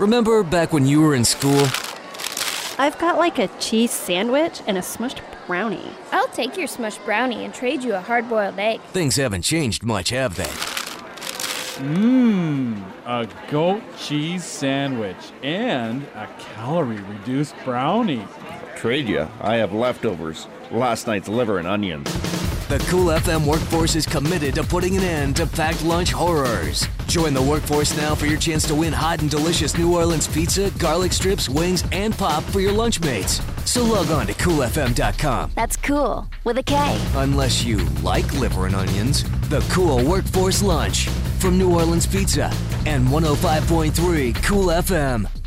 Remember back when you were in school? I've got like a cheese sandwich and a smushed brownie. I'll take your smushed brownie and trade you a hard-boiled egg. Things haven't changed much, have they? A goat cheese sandwich and a calorie-reduced brownie. Trade ya. I have leftovers. Last night's liver and onions. The Cool FM workforce is committed to putting an end to packed lunch horrors. Join the workforce now for your chance to win hot and delicious New Orleans pizza, garlic strips, wings, and pop for your lunch mates. So log on to coolfm.com. That's cool, with a K. Unless you like liver and onions. The Cool Workforce Lunch from New Orleans Pizza and 105.3 Cool FM.